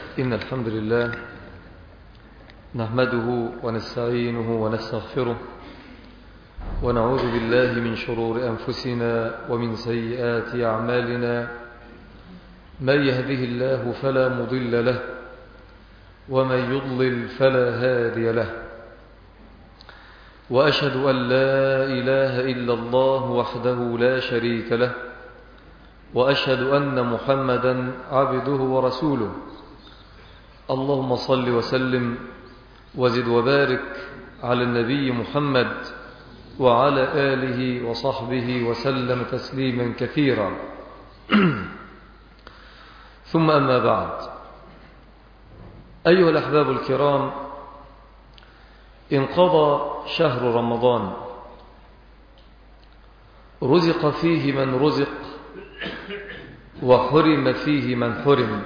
إن الحمد لله نحمده ونستعينه ونستغفره ونعوذ بالله من شرور أنفسنا ومن سيئات أعمالنا. من يهده الله فلا مضل له ومن يضلل فلا هادي له، وأشهد أن لا إله إلا الله وحده لا شريك له، وأشهد أن محمدا عبده ورسوله. اللهم صل وسلم وزد وبارك على النبي محمد وعلى آله وصحبه وسلم تسليما كثيرا. ثم أما بعد، أيها الأحباب الكرام، انقضى شهر رمضان، رزق فيه من رزق وحرم فيه من حرم،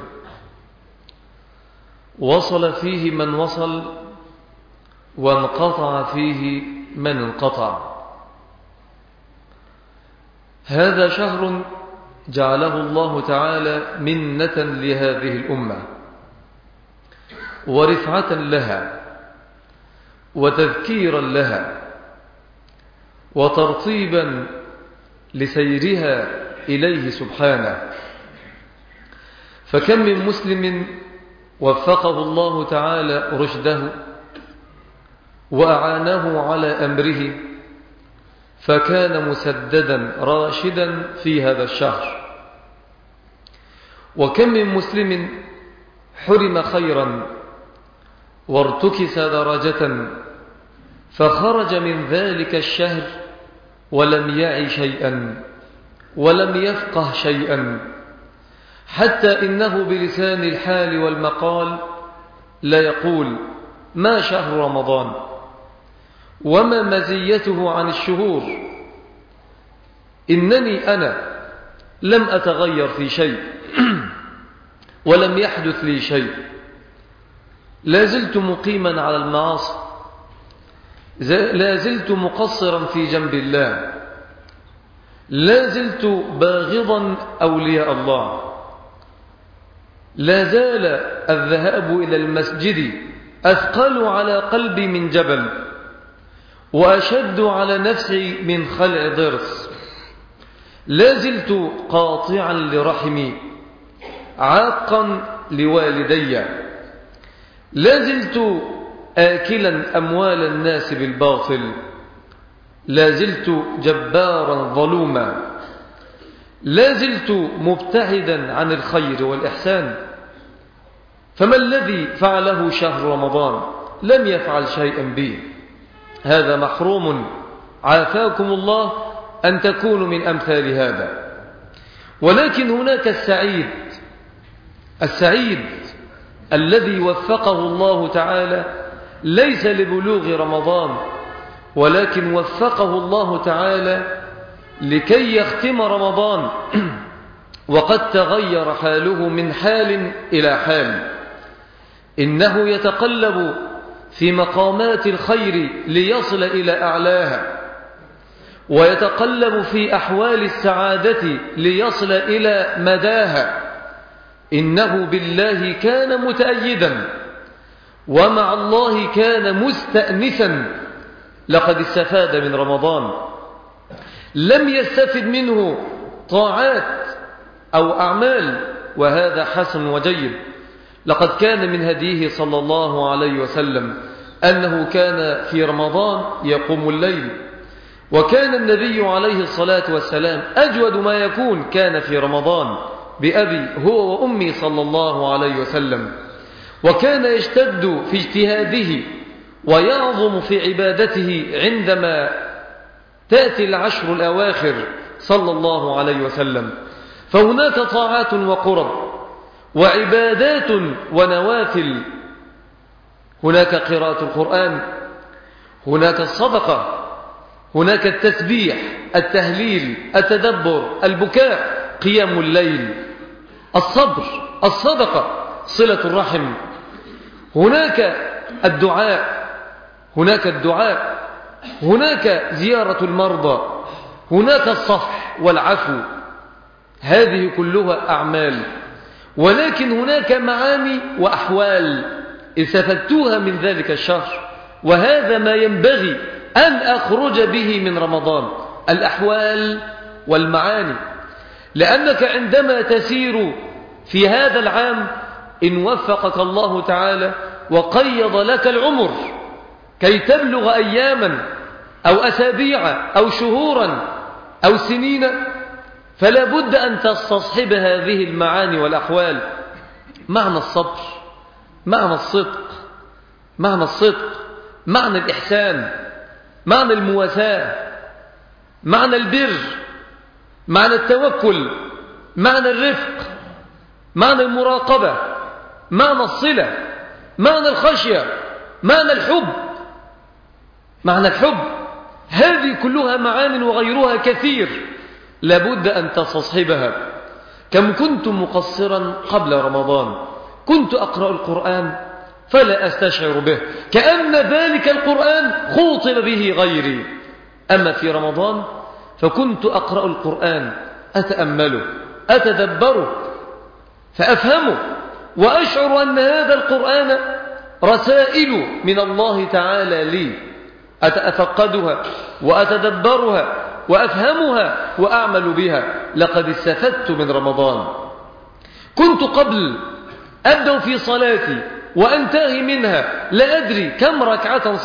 وصل فيه من وصل وانقطع فيه من انقطع. هذا شهر جعله الله تعالى منة لهذه الأمة ورفعة لها وتذكيرا لها وترطيبا لسيرها إليه سبحانه. فكم من مسلم وفقه الله تعالى رشده وأعانه على أمره فكان مسددا راشدا في هذا الشهر، وكم من مسلم حرم خيرا وارتكس درجة فخرج من ذلك الشهر ولم يعي شيئا ولم يفقه شيئا، حتى إنه بلسان الحال والمقال لا يقول: ما شهر رمضان وما مزيته عن الشهور؟ إنني أنا لم أتغير في شيء ولم يحدث لي شيء، لا زلت مقيما على المعاصي، لا زلت مقصرا في جنب الله، لا زلت باغضا أولياء الله، لا زال الذهاب إلى المسجد أثقل على قلبي من جبل وأشد على نفسي من خلع ضرس، لا زلت قاطعا لرحمي عاقا لوالدي، لا زلت آكلا أموال الناس بالباطل، لا زلت جبارا ظلوما، لا زلت مبتعدا عن الخير والإحسان. فما الذي فعله شهر رمضان؟ لم يفعل شيئا به. هذا محروم، عافاكم الله أن تكونوا من أمثال هذا. ولكن هناك السعيد الذي وفقه الله تعالى ليس لبلوغ رمضان، ولكن وفقه الله تعالى لكي يختم رمضان وقد تغير حاله من حال إلى حال. إنه يتقلب في مقامات الخير ليصل إلى أعلاها، ويتقلب في أحوال السعادة ليصل إلى مداها. إنه بالله كان متأيدا ومع الله كان مستأنسا. لقد استفاد من رمضان، لم يستفد منه طاعات أو أعمال، وهذا حسن وجيد. لقد كان من هديه صلى الله عليه وسلم أنه كان في رمضان يقوم الليل، وكان النبي عليه الصلاة والسلام أجود ما يكون كان في رمضان بأبي هو وأمي صلى الله عليه وسلم، وكان يشتد في اجتهاده ويعظم في عبادته عندما تأتي العشر الأواخر صلى الله عليه وسلم. فهناك طاعات وقرب وعبادات ونوافل، هناك قراءة القرآن، هناك الصدقة، هناك التسبيح، التهليل، التدبر، البكاء، قيام الليل، الصبر، الصدقة، صلة الرحم، هناك الدعاء، هناك زيارة المرضى، هناك الصفح والعفو. هذه كلها أعمال، ولكن هناك معاني وأحوال استفدتوها من ذلك الشهر، وهذا ما ينبغي أن أخرج به من رمضان، الأحوال والمعاني. لأنك عندما تسير في هذا العام إن وفقك الله تعالى وقيض لك العمر كي تبلغ أياما أو أسابيع أو شهورا أو سنين، فلا بد أن تستصحب هذه المعاني والأحوال. معنى الصبر، معنى الصدق، معنى الإحسان، معنى المواساة، معنى البر، معنى التوكل، معنى الرفق، معنى المراقبة، معنى الصلة، معنى الخشية، معنى الحب. هذه كلها معان وغيرها كثير لابد أن تستصحبها. كم كنت مقصرا قبل رمضان، كنت أقرأ القرآن فلا أستشعر به، كأن ذلك القرآن خوطب به غيري. أما في رمضان فكنت أقرأ القرآن، أتأمله، أتدبره، فأفهمه، وأشعر أن هذا القرآن رسائل من الله تعالى لي، أتفقدها وأتدبرها وأفهمها وأعمل بها. لقد استفدت من رمضان. كنت قبل أبدأ في صلاتي وأنتهي منها لا أدري كم ركعة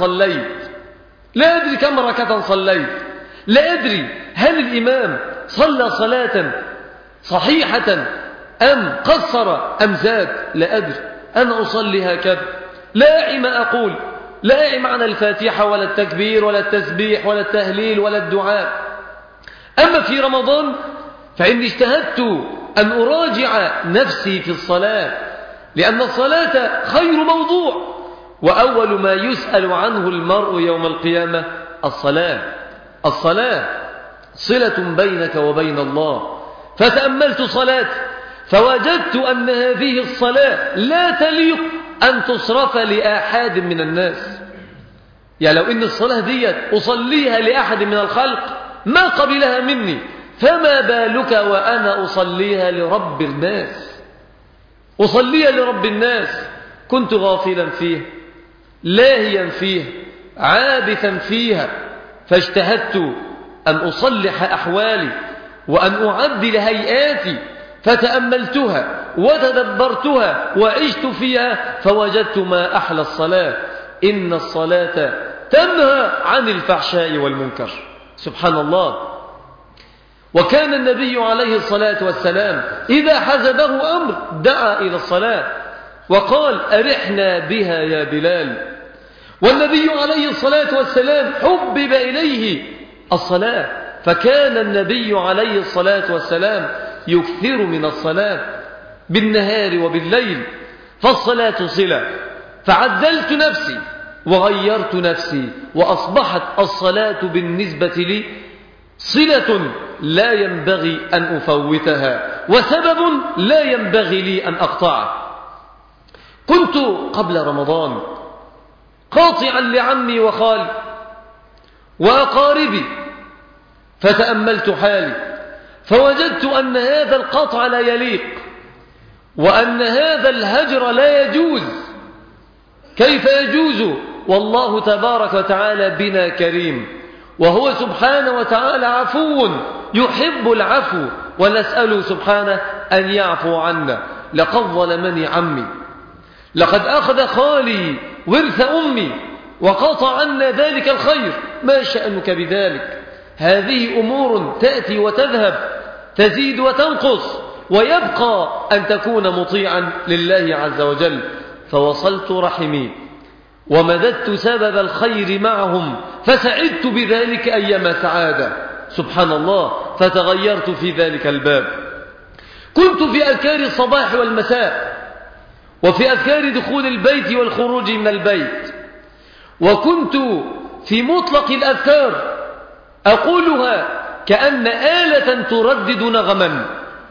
صليت، لا أدري هل الإمام صلى صلاة صحيحة أم قصر أم زاد، لا أدري. أنا أصلي هكذا، لا أعي ما أقول، لا أعي معنى الفاتحة ولا التكبير ولا التسبيح ولا التهليل ولا الدعاء. أما في رمضان فإني اجتهدت أن أراجع نفسي في الصلاة، لأن الصلاة خير موضوع، وأول ما يسأل عنه المرء يوم القيامة الصلاة صلة بينك وبين الله. فتأملت صلاتي فوجدت أن هذه الصلاة لا تليق أن تصرف لأحد من الناس. يعني لو إن الصلاة دي أصليها لأحد من الخلق ما قبلها مني، فما بالك وأنا أصليها لرب الناس. كنت غافلا فيه، لاهيا فيه، عابثا فيها، فاجتهدت أن أصلح أحوالي وأن أعدل هيئاتي، فتأملتها وتدبرتها وعشت فيها، فوجدت ما أحلى الصلاة. إن الصلاة تنهى عن الفحشاء والمنكر. سبحان الله. وكان النبي عليه الصلاة والسلام إذا حزبه أمر دعا إلى الصلاة وقال أرحنا بها يا بلال. والنبي عليه الصلاة والسلام حبب إليه الصلاة، فكان النبي عليه الصلاة والسلام يكثر من الصلاة بالنهار وبالليل، فالصلاة صلة. فعدلت نفسي وغيرت نفسي، وأصبحت الصلاة بالنسبة لي صلة لا ينبغي أن أفوتها، وسبب لا ينبغي لي أن أقطعه. كنت قبل رمضان قاطعا لعمي وخالي وأقاربي، فتأملت حالي فوجدت أن هذا القطع لا يليق، وأن هذا الهجر لا يجوز. كيف يجوز والله تبارك وتعالى بنا كريم، وهو سبحانه وتعالى عفو يحب العفو، ونسأله سبحانه أن يعفو عنا. لقد ظلمني عمي، لقد أخذ خالي ورث أمي وقطع عنا ذلك الخير، ما شأنك بذلك؟ هذه أمور تأتي وتذهب، تزيد وتنقص، ويبقى أن تكون مطيعا لله عز وجل. فوصلت رحمي ومددت سبب الخير معهم، فسعدت بذلك أيما سعادة. سبحان الله. فتغيرت في ذلك الباب. كنت في أذكار الصباح والمساء، وفي أذكار دخول البيت والخروج من البيت، وكنت في مطلق الأذكار أقولها كأن آلة تردد نغما،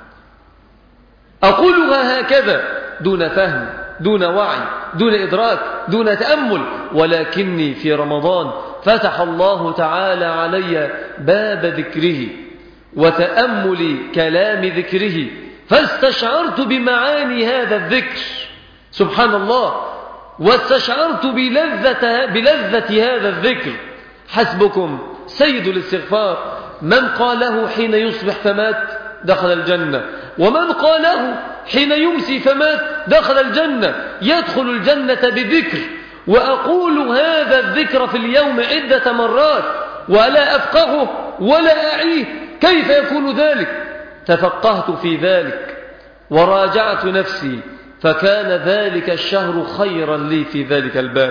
أقولها هكذا دون فهم، دون وعي، دون إدراك، دون تأمل. ولكني في رمضان فتح الله تعالى علي باب ذكره وتأمل كلام ذكره، فاستشعرت بمعاني هذا الذكر سبحان الله، واستشعرت بلذة هذا الذكر. حسبكم سيد الاستغفار من قاله حين يصبح فمات دخل الجنة، ومن قاله حين يمسي فمات دخل الجنة. يدخل الجنة بذكر، وأقول هذا الذكر في اليوم عدة مرات ولا أفقهه ولا أعيه. كيف يكون ذلك؟ تفقهت في ذلك وراجعت نفسي، فكان ذلك الشهر خيرا لي في ذلك الباب.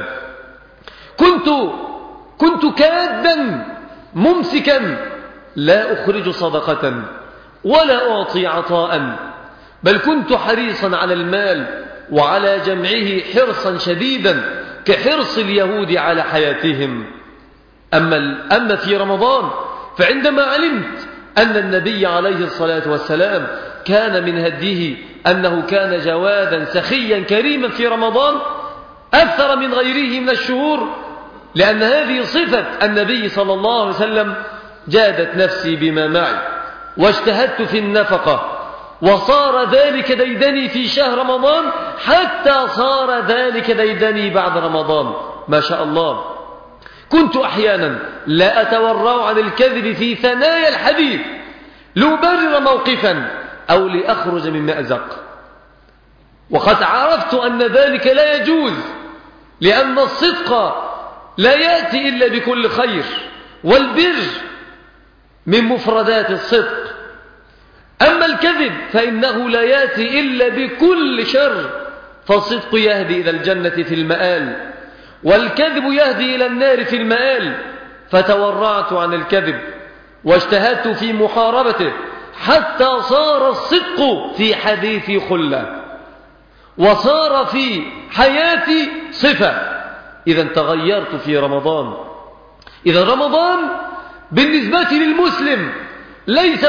كنت كادا ممسكا لا أخرج صدقة ولا أعطي عطاء، بل كنت حريصا على المال وعلى جمعه حرصا شديدا كحرص اليهود على حياتهم. أما في رمضان فعندما علمت أن النبي عليه الصلاة والسلام كان من هديه أنه كان جوادا سخيا كريما في رمضان أكثر من غيره من الشهور، لأن هذه صفة النبي صلى الله عليه وسلم، جادت نفسي بما معي واجتهدت في النفقة، وصار ذلك ديدني في شهر رمضان حتى صار ذلك ديدني بعد رمضان ما شاء الله. كنت أحيانا لا أتورع عن الكذب في ثنايا الحديث لأبرر موقفا أو لأخرج من مأزق، وقد عرفت أن ذلك لا يجوز، لأن الصدق لا يأتي إلا بكل خير، والبر من مفردات الصدق. أما الكذب فإنه لا يأتي إلا بكل شر، فالصدق يهدي إلى الجنة في المآل، والكذب يهدي إلى النار في المآل. فتورعت عن الكذب واجتهدت في محاربته حتى صار الصدق في حديثي خلة، وصار في حياتي صفة. إذا تغيرت في رمضان. إذا رمضان بالنسبة للمسلم ليس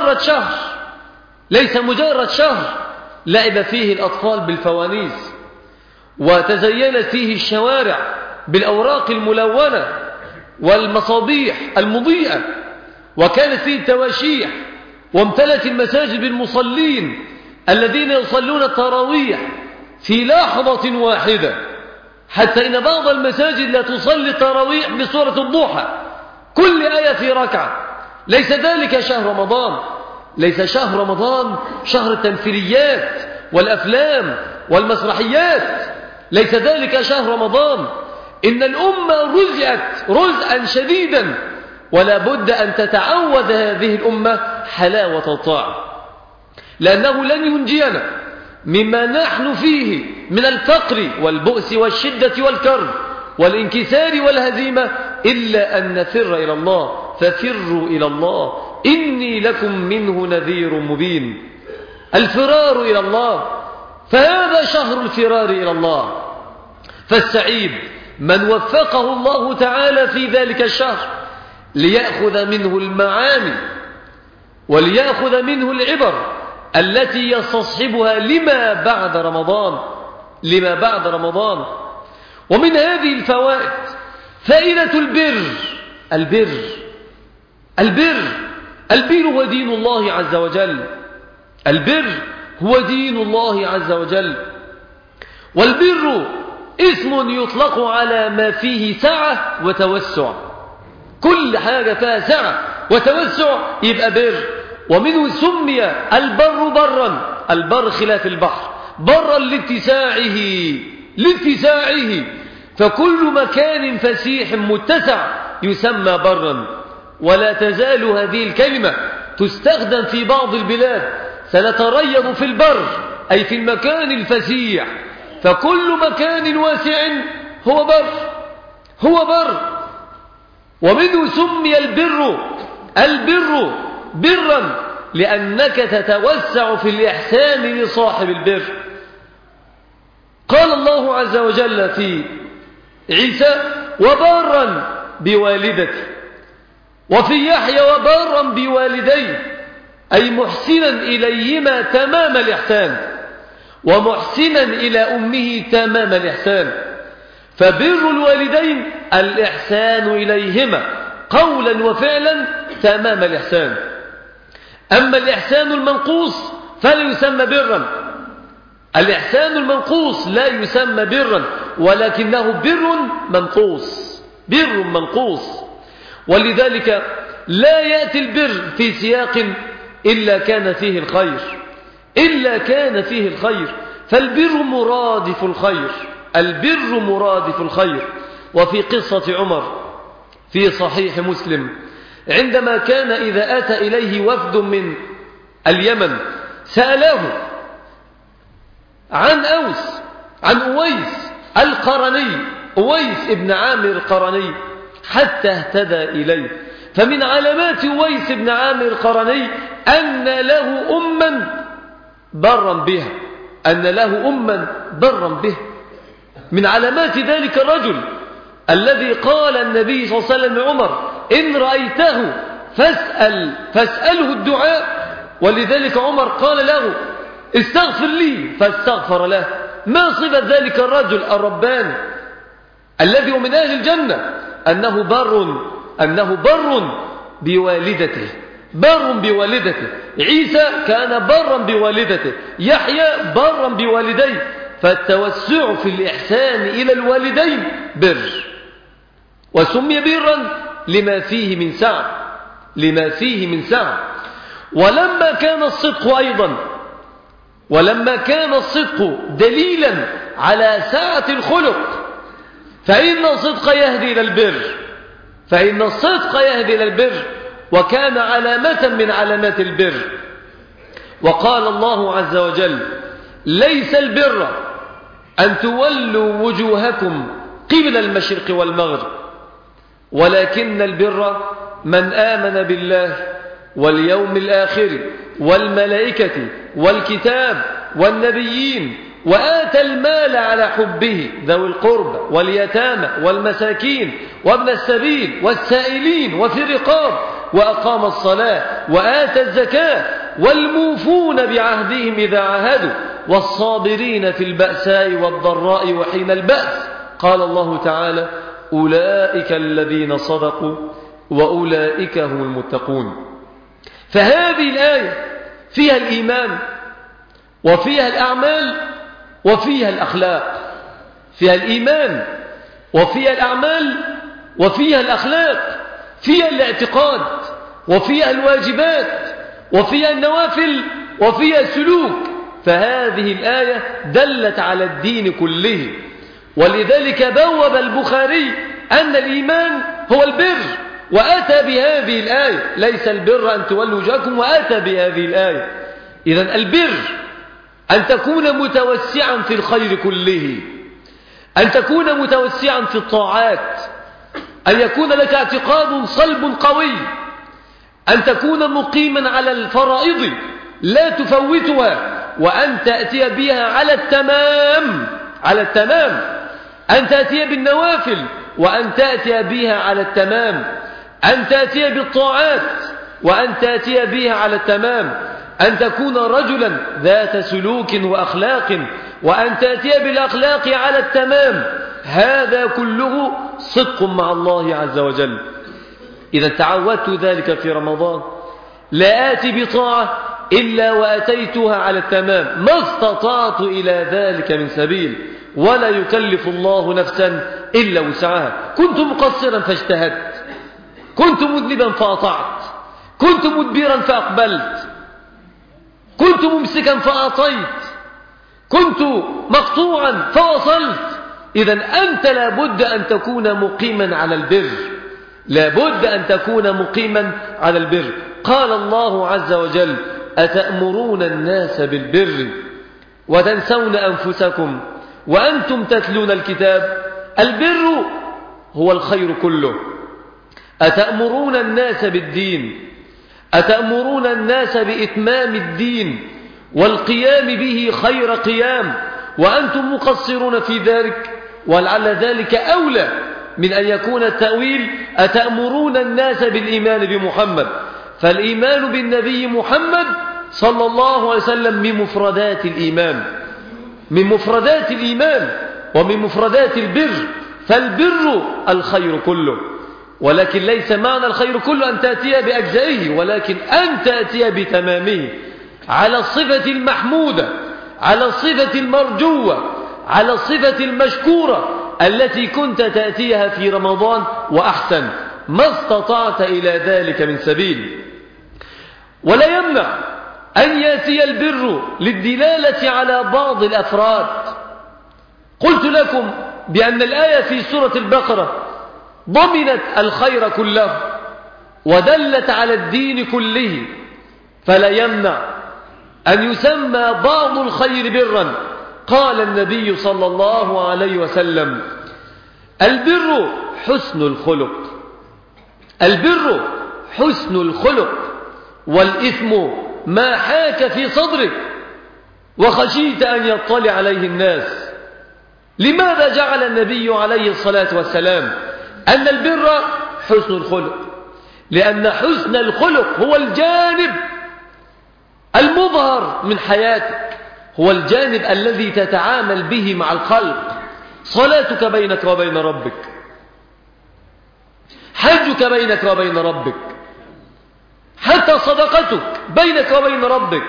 مجرد شهر لعب فيه الأطفال بالفوانيس، وتزينت فيه الشوارع بالأوراق الملونة والمصابيح المضيئة، وكانت فيه التواشيح، وامتلت المساجد بالمصلين الذين يصلون التراويح في لحظة واحدة، حتى إن بعض المساجد لا تصلي التراويح بسورة الضحى، كل آية في ركعة. ليس ذلك شهر رمضان، ليس شهر رمضان شهر التمثيليات والأفلام والمسرحيات، ليس ذلك شهر رمضان. إن الأمة رزقت رزقا شديدا، ولا بد أن تتعود هذه الأمة حلاوة الطاعة، لأنه لن ينجينا مما نحن فيه من الفقر والبؤس والشدة والكرب والانكسار والهزيمة إلا أن نفر إلى الله. ففروا إلى الله إني لكم منه نذير مبين. الفرار إلى الله، فهذا شهر الفرار إلى الله. فالسعيد من وفقه الله تعالى في ذلك الشهر ليأخذ منه المعاني وليأخذ منه العبر التي يستصحبها لما بعد رمضان. ومن هذه الفوائد فائدة البر هو دين الله عز وجل. البر هو دين الله عز وجل، والبر اسم يطلق على ما فيه سعة وتوسع. كل حاجة فيها سعة وتوسع يبقى بر. ومنه سمي البر برا، البر خلاف البحر، برا لاتساعه، فكل مكان فسيح متسع يسمى برا. ولا تزال هذه الكلمة تستخدم في بعض البلاد. سنتريض في البر أي في المكان الفسيح، فكل مكان واسع هو بر. ومنه سمي البر برا لأنك تتوسع في الإحسان لصاحب البر. قال الله عز وجل في عيسى وبارا بوالدتي، وفي يحيى وبارا بوالديه، أي محسنا إليهما تمام الإحسان، ومحسنا إلى أمه تمام الإحسان. فبر الوالدين الإحسان إليهما قولا وفعلا تمام الإحسان. أما الإحسان المنقوص فلا يسمى برا. الإحسان المنقوص لا يسمى برا، ولكنه بر منقوص، بر منقوص. ولذلك لا يأتي البر في سياق إلا كان فيه الخير، إلا كان فيه الخير. فالبر مرادف الخير، البر مرادف الخير. وفي قصة عمر في صحيح مسلم عندما كان إذا أتى إليه وفد من اليمن سأله عن أويس القرني، أويس ابن عامر القرني، حتى اهتدى إليه. فمن علامات أويس ابن عامر القرني أن له أما برا بها، أن له أما برا به. من علامات ذلك الرجل الذي قال النبي صلى الله عليه وسلم لعمر إن رأيته فاسأله الدعاء. ولذلك عمر قال له استغفر لي فاستغفر له. ما صفة ذلك الرجل الرباني الذي هو من أهل الجنة؟ أنه بر بوالدته، بر بوالدته. عيسى كان برا بوالدته، يحيى برا بوالديه. فالتوسع في الإحسان إلى الوالدين بر، وسمي برا لما فيه من سعة، لما فيه من سعة. ولما كان الصدق أيضا، ولما كان الصدق دليلا على سعة الخلق، فإن الصدق يهدي إلى البر، فإن الصدق يهدي إلى البر، وكان علامة من علامات البر. وقال الله عز وجل ليس البر أن تولوا وجوهكم قبل المشرق والمغرب، ولكن البر من آمن بالله واليوم الآخر والملائكة والكتاب والنبيين وآتى المال على حبه ذوي القربى واليتامى والمساكين وابن السبيل والسائلين وفي الرقاب وأقام الصلاة وآتى الزكاة والموفون بعهدهم إذا عاهدوا والصابرين في البأساء والضراء وحين البأس. قال الله تعالى أولئك الذين صدقوا وأولئك هم المتقون. فهذه الآية فيها الإيمان وفيها الأعمال وفيها الأخلاق، فيها الإيمان وفيها الأعمال وفيها الأخلاق، فيها الاعتقاد وفيها الواجبات وفيها النوافل وفيها السلوك. فهذه الآية دلت على الدين كله. ولذلك بوب البخاري أن الإيمان هو البر، وأتى بهذه الآية ليس البر أن تولوا وجوهكم، وأتى بهذه الآية. إذن البر أن تكون متوسعا في الخير كله، أن تكون متوسعا في الطاعات، أن يكون لك اعتقاد صلب قوي، أن تكون مقيما على الفرائض لا تفوتها، وأن تأتي بها على التمام، على التمام، أن تأتي بالنوافل وأن تأتي بها على التمام، أن تأتي بالطاعات وأن تأتي بها على التمام، أن تكون رجلا ذات سلوك وأخلاق وأن تأتي بالأخلاق على التمام. هذا كله صدق مع الله عز وجل. إذا تعودت ذلك في رمضان لا آتي بطاعة إلا وأتيتها على التمام ما استطعت إلى ذلك من سبيل، ولا يكلف الله نفسا إلا وسعها. كنت مقصرا فاجتهدت، كنت مذنبا فأطعت، كنت مدبرا فأقبلت، كنت ممسكا فأعطيت، كنت مقطوعا فوصلت. إذن أنت لابد أن تكون مقيما على البر، لابد أن تكون مقيما على البر. قال الله عز وجل أتأمرون الناس بالبر وتنسون أنفسكم وأنتم تتلون الكتاب. البر هو الخير كله. أتأمرون الناس بالدين، أتأمرون الناس بإتمام الدين والقيام به خير قيام، وأنتم مقصرون في ذلك. ولعل ذلك أولى من أن يكون التأويل أتأمرون الناس بالإيمان بمحمد، فالإيمان بالنبي محمد صلى الله عليه وسلم من مفردات الإيمان، من مفردات الإيمان ومن مفردات البر. فالبر الخير كله، ولكن ليس معنى الخير كله أن تأتي بأجزائه، ولكن أن تأتي بتمامه. على الصفة المحمودة، على الصفة المرجوة، على الصفة المشكورة التي كنت تأتيها في رمضان وأحسن ما استطعت إلى ذلك من سبيل. ولا يمنع أن يأتي البر للدلالة على بعض الأفراد. قلت لكم بأن الآية في سورة البقرة ضمنت الخير كله ودلت على الدين كله، فلا يمنع أن يسمى بعض الخير برا. قال النبي صلى الله عليه وسلم: البر حسن الخلق. البر حسن الخلق، والإثم ما حاك في صدرك وخشيت أن يطلع عليه الناس. لماذا جعل النبي عليه الصلاة والسلام أن البر حسن الخلق؟ لأن حسن الخلق هو الجانب المظهر من حياتك، هو الجانب الذي تتعامل به مع الخلق. صلاتك بينك وبين ربك، حجك بينك وبين ربك، حتى صدقتك بينك وبين ربك.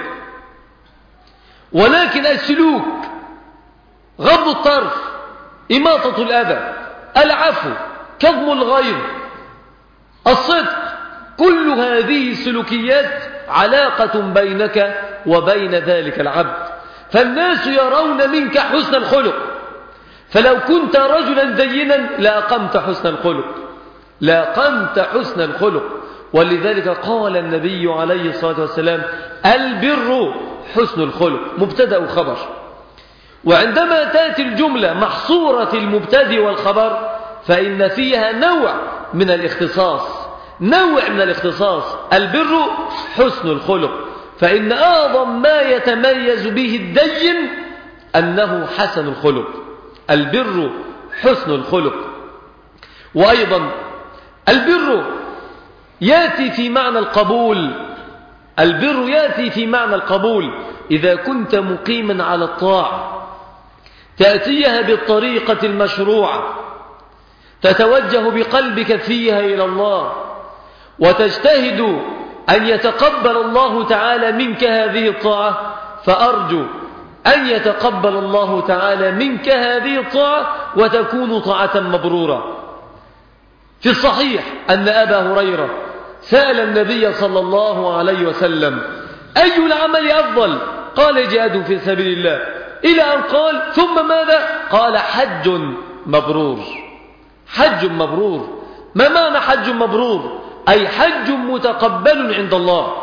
ولكن السلوك، غض الطرف، إماطة الأذى، العفو، كظم الغيظ، الصدق، كل هذه السلوكيات علاقة بينك وبين ذلك العبد. فالناس يرون منك حسن الخلق، فلو كنت رجلا دينا لأقمت حسن الخلق، لأقمت حسن الخلق. ولذلك قال النبي عليه الصلاة والسلام: البر حسن الخلق، مبتدأ وخبر. وعندما تأتي الجملة محصورة المبتدأ والخبر فإن فيها نوع من الاختصاص، نوع من الاختصاص. البر حسن الخلق، فإن أعظم ما يتميز به الدين أنه حسن الخلق. البر حسن الخلق. وأيضا البر يأتي في معنى القبول. البر يأتي في معنى القبول إذا كنت مقيما على الطاعة، تأتيها بالطريقة المشروعة، تتوجه بقلبك فيها إلى الله، وتجتهد أن يتقبل الله تعالى منك هذه الطاعة. فأرجو أن يتقبل الله تعالى منك هذه الطاعة وتكون طاعة مبرورة. في الصحيح أن أبا هريرة سأل النبي صلى الله عليه وسلم: أي العمل أفضل؟ قال: جهاد في سبيل الله، إلى أن قال: ثم ماذا؟ قال: حج مبرور. حج مبرور. ما معنى حج مبرور؟ أي حج متقبل عند الله.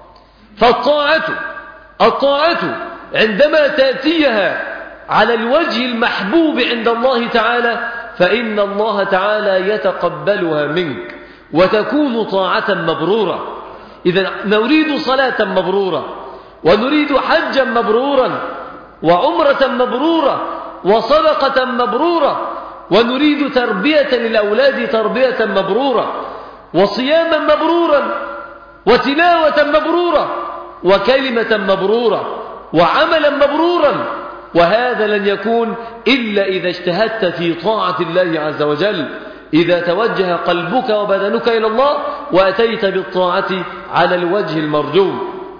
فالطاعة عندما تأتيها على الوجه المحبوب عند الله تعالى فإن الله تعالى يتقبلها منك وتكون طاعة مبرورة. إذا نريد صلاة مبرورة، ونريد حجا مبرورا، وعمرة مبرورة، وصدقة مبرورة، ونريد تربية للأولاد تربية مبرورة، وصياما مبرورا، وتلاوة مبرورة، وكلمة مبرورة، وعملا مبرورا. وهذا لن يكون إلا إذا اجتهدت في طاعة الله عز وجل، إذا توجه قلبك وبدنك إلى الله وأتيت بالطاعة على الوجه المرجو.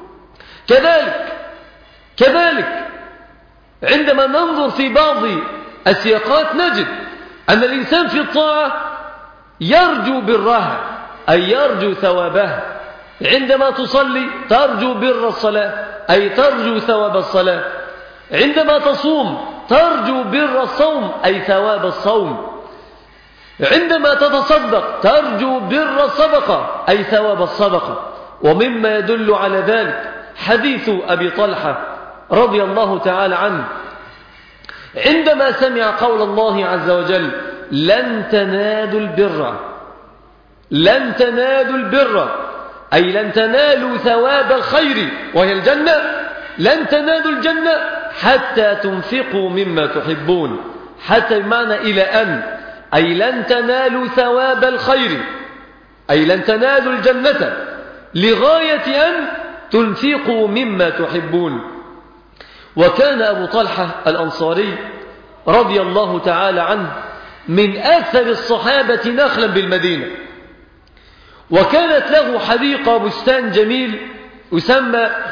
كذلك عندما ننظر في بعض السياقات نجد أن الإنسان في الطاعة يرجو برها، أي يرجو ثوابها. عندما تصلي ترجو بر الصلاة، أي ترجو ثواب الصلاة. عندما تصوم ترجو بر الصوم، أي ثواب الصوم. عندما تتصدق ترجو بر الصدقة، أي ثواب الصدقة. ومما يدل على ذلك حديث أبي طلحة رضي الله تعالى عنه عندما سمع قول الله عز وجل: لن تنالوا البر، لن تنالوا البر، أي لن تنالوا ثواب الخير وهي الجنة، لن تنالوا الجنة حتى تنفقوا مما تحبون. حتى بمعنى إلى أن، أي لن تنالوا ثواب الخير، أي لن تنالوا الجنة لغاية أن تنفقوا مما تحبون. وكان أبو طلحة الأنصاري رضي الله تعالى عنه من أكثر الصحابة نخلا بالمدينة، وكانت له حديقة بستان جميل يسمى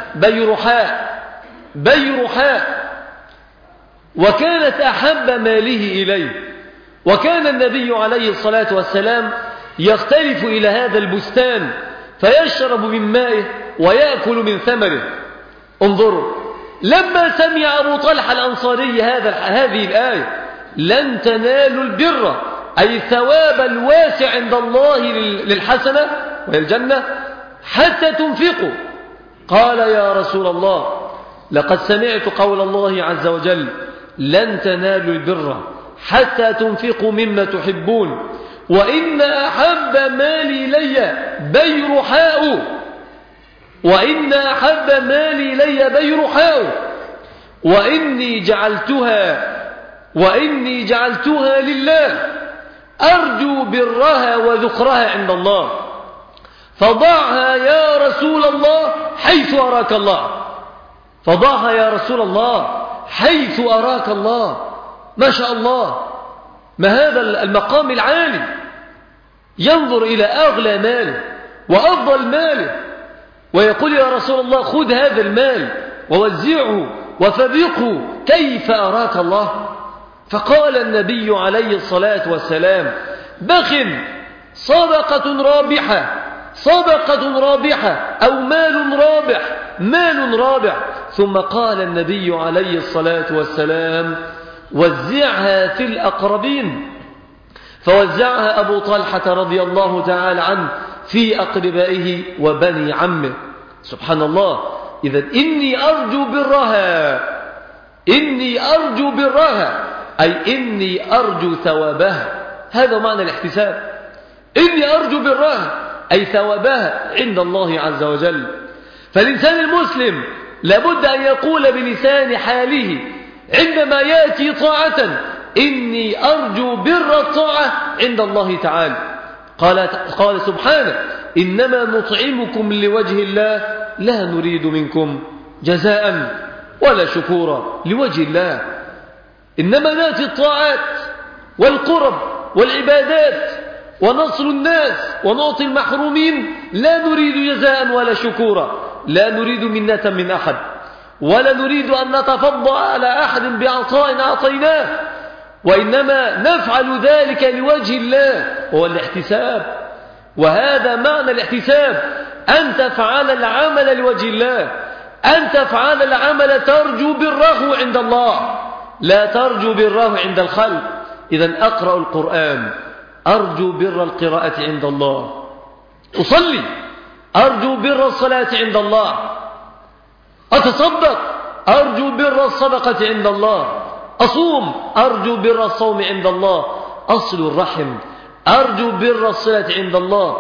بيرحاء، وكانت أحب ماله إليه. وكان النبي عليه الصلاة والسلام يختلف إلى هذا البستان فيشرب من مائه ويأكل من ثمره. انظروا، لما سمع أبو طلحة الأنصاري هذه الآية لن تنالوا البر، أي الثواب الواسع عند الله للحسنة وهي الجنة، حتى تنفقوا. قال يا رسول الله لقد سمعت قول الله عز وجل لن تنالوا البر حتى تنفقوا مما تحبون، وإن أحب مالي إلي بيرحاء، وإن أحب مالي إلي بيرحاء، وإني جعلتها لله أرجو برها وذخرها عند الله، فضعها يا رسول الله حيث أراك الله. فضعها يا رسول الله حيث أراك الله. ما شاء الله، ما هذا المقام العالي، ينظر إلى أغلى ماله وأفضل ماله ويقول يا رسول الله خذ هذا المال ووزعه وفرقه كيف أراك الله. فقال النبي عليه الصلاة والسلام بخ، صدقة رابحة أو مال رابح. ثم قال النبي عليه الصلاة والسلام وزعها في الأقربين. فوزعها أبو طلحة رضي الله تعالى عنه في أقربائه وبني عمه. سبحان الله. إذن إني أرجو برها أي إني أرجو ثوابها. هذا معنى الاحتساب. إني أرجو برها أي ثوابها عند الله عز وجل. فالإنسان المسلم لابد أن يقول بلسان حاله عندما يأتي طاعة إني أرجو بر الطاعة عند الله تعالى. قال سبحانه إنما نطعمكم لوجه الله لا نريد منكم جزاء ولا شكورا، لوجه الله. إنما نأتي الطاعات والقرب والعبادات ونصر الناس ونعطي المحرومين لا نريد جزاء ولا شكورا، لا نريد منة من أحد، ولا نريد أن نتفضل على أحد بعطاء أعطيناه، وإنما نفعل ذلك لوجه الله، هو الاحتساب. وهذا معنى الاحتساب، أن تفعل العمل لوجه الله، أن تفعل العمل ترجو بره عند الله، لا ترجو بره عند الخلق. إذن أقرأ القرآن أرجو بر القراءة عند الله، أصلي أرجو بر الصلاة عند الله، أتصدق أرجو بر الصدقة عند الله، أصوم أرجو بر الصوم عند الله، أصل الرحم أرجو بر الصلة عند الله،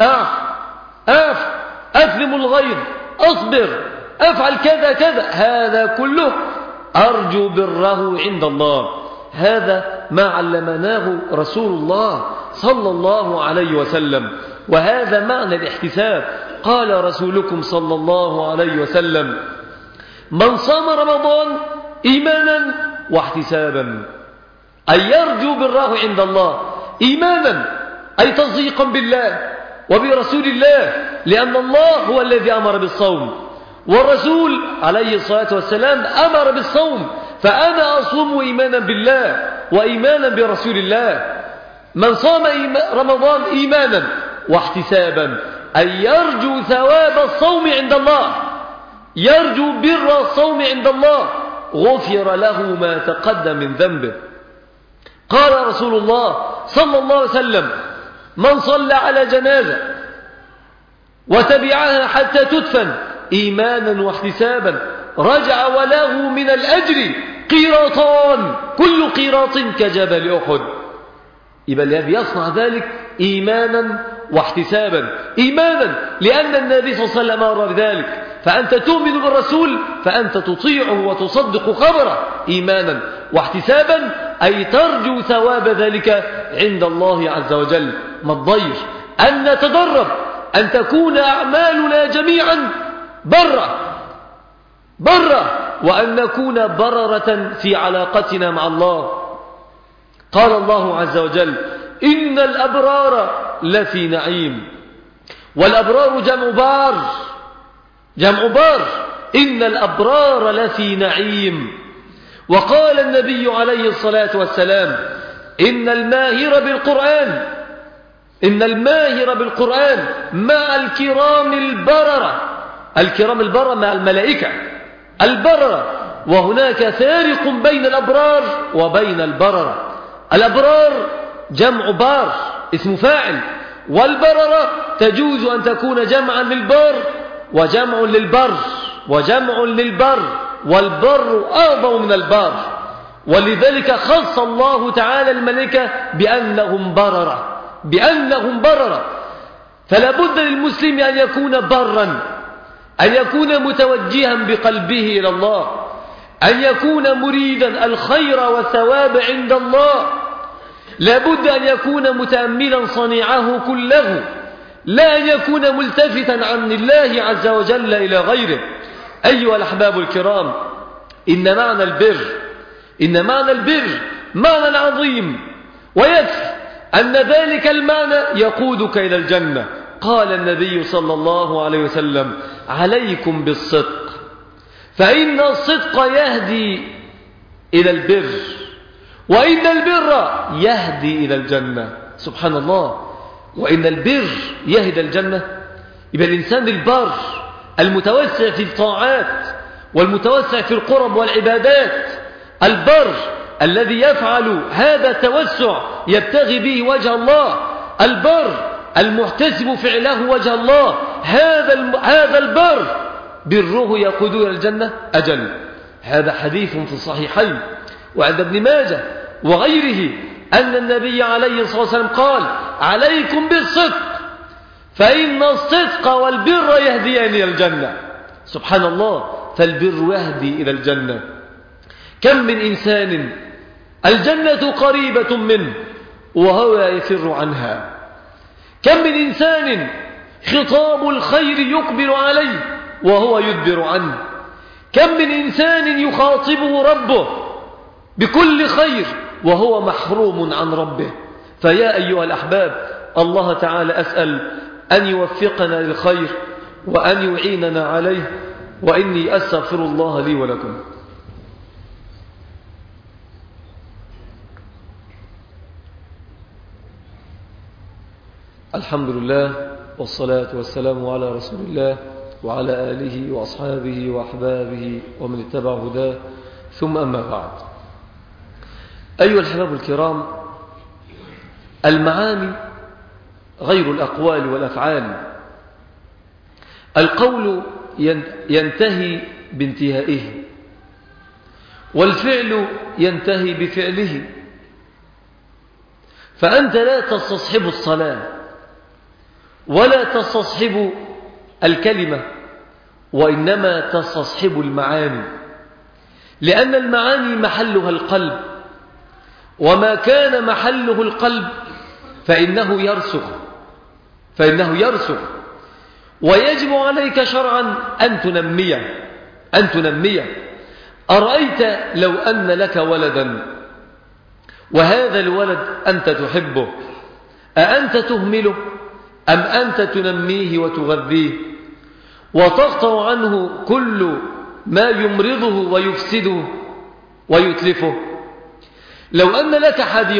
أثلم الغيظ، أصبر، أفعل كذا كذا، هذا كله أرجو بره عند الله. هذا ما علمناه رسول الله صلى الله عليه وسلم، وهذا معنى الاحتساب. قال رسولكم صلى الله عليه وسلم من صام رمضان إيمانا واحتسابا، أي يرجو بره عند الله، إيمانا أي تصديقا بالله وبرسول الله، لأن الله هو الذي أمر بالصوم، والرسول عليه الصلاة والسلام أمر بالصوم، فأنا أصوم إيمانا بالله وإيمانا برسول الله. من صام رمضان إيمانا واحتسابا أي يرجو ثواب الصوم عند الله، يرجو بر الصوم عند الله، غفر له ما تقدم من ذنبه. قال رسول الله صلى الله عليه وسلم من صلى على جنازة وتبعها حتى تدفن إيمانا واحتسابا رجع وله من الأجر قيراطان، كل قيراط كجبل أحد. يبقى الذي يصنع ذلك إيمانا واحتسابا، إيمانا لأن النبي صلى الله عليه وسلم أمر بذلك، فأنت تؤمن بالرسول فأنت تطيعه وتصدق خبره، إيمانا واحتسابا أي ترجو ثواب ذلك عند الله عز وجل. ما الضير أن نتدرب أن تكون أعمالنا جميعا برة، وأن نكون بررة في علاقتنا مع الله. قال الله عز وجل إن الأبرار لفي نعيم، والأبرار جمع بار. إن الأبرار لفي نعيم. وقال النبي عليه الصلاة والسلام إن الماهر بالقرآن مع الكرام البررة. الكرام البررة مع الملائكة البررة. وهناك فارق بين الأبرار وبين البررة. الأبرار جمع بار اسم فاعل، والبررة تجوز أن تكون جمعا للبار وجمع للبر والبر أعظم من البار. ولذلك خص الله تعالى الملائكة بأنهم بررة. فلا بد للمسلم أن يكون برا، أن يكون متوجها بقلبه إلى الله، أن يكون مريدا الخير والثواب عند الله. لا بد أن يكون متأملا صنيعه كله، لا أن يكون ملتفتا عن الله عز وجل إلى غيره. أيها الأحباب الكرام، إن معنى البر معنى عظيم، ويكفي أن ذلك المعنى يقودك إلى الجنة. قال النبي صلى الله عليه وسلم عليكم بالصدق فإن الصدق يهدي إلى البر وإن البر يهدي إلى الجنة. سبحان الله، وإن البر يهدي الجنة. يبقى الإنسان البر المتوسع في الطاعات والمتوسع في القرب والعبادات، البر الذي يفعل هذا التوسع يبتغي به وجه الله، البر المحتسب فعله وجه الله، هذا البر بره يقود إلى الجنة. أجل، هذا حديث في الصحيحين وعند ابن ماجه وغيره أن النبي عليه الصلاة والسلام قال عليكم بالصدق فإن الصدق والبر يهديان إلى الجنة. سبحان الله، فالبر يهدي إلى الجنة. كم من إنسان الجنة قريبة منه وهو يفر عنها، كم من إنسان خطاب الخير يقبل عليه وهو يدبر عنه، كم من إنسان يخاطبه ربه بكل خير وهو محروم عن ربه. فيا أيها الأحباب، الله تعالى أسأل أن يوفقنا للخير وأن يعيننا عليه، وإني أستغفر الله لي ولكم. الحمد لله والصلاة والسلام على رسول الله وعلى آله وأصحابه وأحبابه ومن اتبع هداه، ثم أما بعد. أيها الأحباب الكرام، المعاني غير الأقوال والأفعال. القول ينتهي بانتهائه، والفعل ينتهي بفعله. فأنت لا تستصحب الصلاة ولا تستصحب الكلمة، وإنما تستصحب المعاني، لأن المعاني محلها القلب، وما كان محله القلب فإنه يرسخ. ويجب عليك شرعا أن تنميه. أرأيت لو أن لك ولدا وهذا الولد أنت تحبه، أأنت تهمله أم أنت تنميه وتغذيه وتقطع عنه كل ما يمرضه ويفسده ويتلفه؟ لو أن لك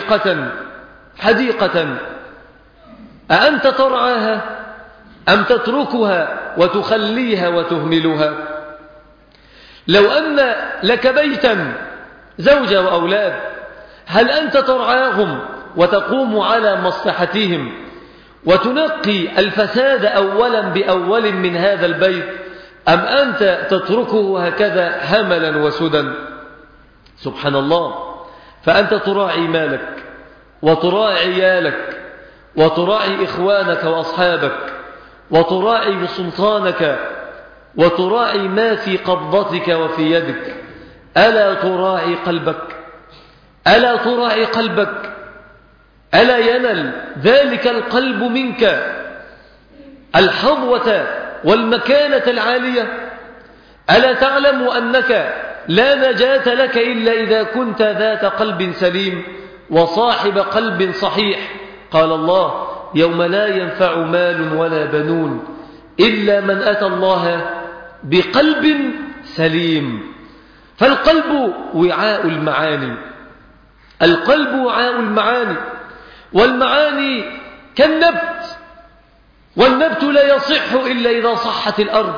حديقة أأنت ترعاها أم تتركها وتخليها وتهملها؟ لو أن لك بيتا زوجة وأولاد، هل أنت ترعاهم وتقوم على مصلحتهم وتنقي الفساد أولا بأول من هذا البيت، أم أنت تتركه هكذا هملا وسدى؟ سبحان الله. فأنت تراعي مالك وتراعي عيالك وتراعي إخوانك وأصحابك وتراعي سلطانك وتراعي ما في قبضتك وفي يدك. ألا تراعي قلبك؟ ألا ينل ذلك القلب منك الحظوة والمكانة العالية؟ ألا تعلم أنك لا نجاة لك إلا إذا كنت ذات قلب سليم وصاحب قلب صحيح؟ قال الله يوم لا ينفع مال ولا بنون إلا من أتى الله بقلب سليم. فالقلب وعاء المعاني، القلب وعاء المعاني، والمعاني كالنبت، والنبت لا يصح إلا إذا صحت الأرض،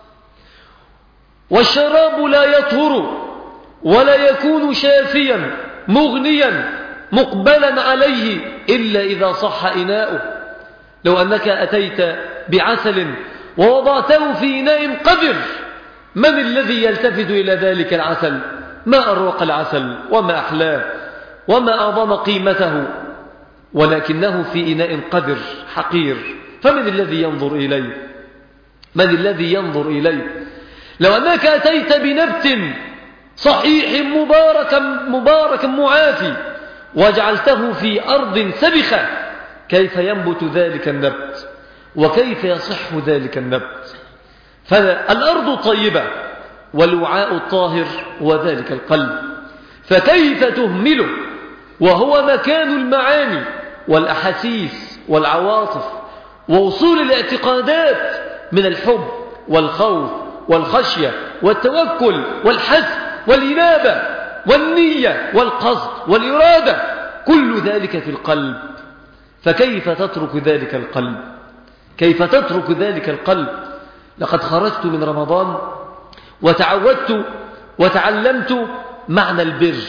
والشراب لا يطهر ولا يكون شافيا مغنيا مقبلا عليه إلا إذا صح إناؤه. لو أنك أتيت بعسل ووضعته في إناء قذر، من الذي يلتفت إلى ذلك العسل؟ ما أروق العسل وما أحلاه وما أعظم قيمته، ولكنه في إناء قذر حقير، فمن الذي ينظر إليه؟ من الذي ينظر إليه؟ لو أنك أتيت بنبت صحيح مبارك معافي وجعلته في أرض سبخة، كيف ينبت ذلك النبت وكيف يصح ذلك النبت؟ فالأرض طيبة والوعاء الطاهر وذلك القلب، فكيف تهمله وهو مكان المعاني والأحاسيس والعواطف ووصول الاعتقادات من الحب والخوف والخشية والتوكل والحزم والإنابة والنية والقصد والإرادة، كل ذلك في القلب. فكيف تترك ذلك القلب؟ كيف تترك ذلك القلب؟ لقد خرجت من رمضان وتعودت وتعلمت معنى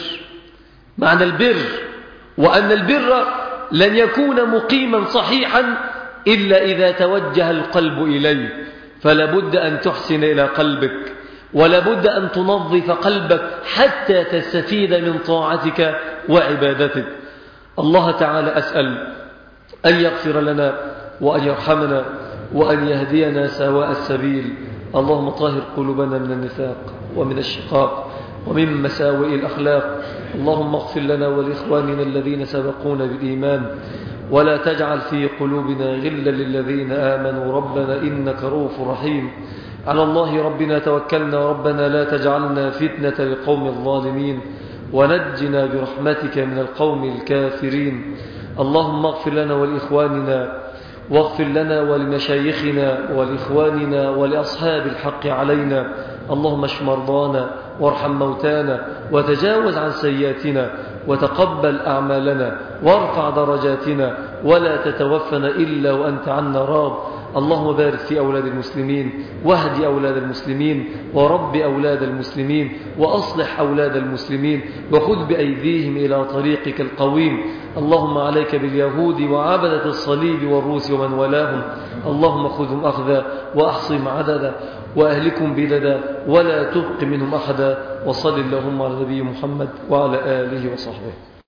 البر، وأن البر لن يكون مقيما صحيحا إلا إذا توجه القلب إليه، فلابد أن تحسن إلى قلبك، ولابد أن تنظف قلبك حتى تستفيد من طاعتك وعبادتك. الله تعالى أسأل أن يغفر لنا وأن يرحمنا وأن يهدينا سواء السبيل. اللهم طهر قلوبنا من النفاق ومن الشقاق ومن مساوئ الأخلاق. اللهم اغفر لنا ولإخواننا الذين سبقونا بالإيمان، ولا تجعل في قلوبنا غلا للذين آمنوا ربنا إنك رؤوف رحيم. على الله ربنا توكلنا، ربنا لا تجعلنا فتنة للقوم الظالمين، ونجنا برحمتك من القوم الكافرين. اللهم اغفر لنا ولإخواننا، واغفر لنا ولمشايخنا ولإخواننا ولأصحاب الحق علينا. اللهم اشف مرضانا وارحم موتانا وتجاوز عن سيئاتنا وتقبل أعمالنا وارفع درجاتنا، ولا تتوفنا إلا وأنت عنا راض. اللهم بارك في أولاد المسلمين، واهد أولاد المسلمين، ورب أولاد المسلمين، وأصلح أولاد المسلمين، وخذ بأيديهم إلى طريقك القويم. اللهم عليك باليهود وعبدة الصليب والروس ومن ولاهم. اللهم خذهم أخذا وأحصهم عددا وأهلكم بلدا ولا تبق منهم أحدا. وصل اللهم على نبي محمد وعلى آله وصحبه.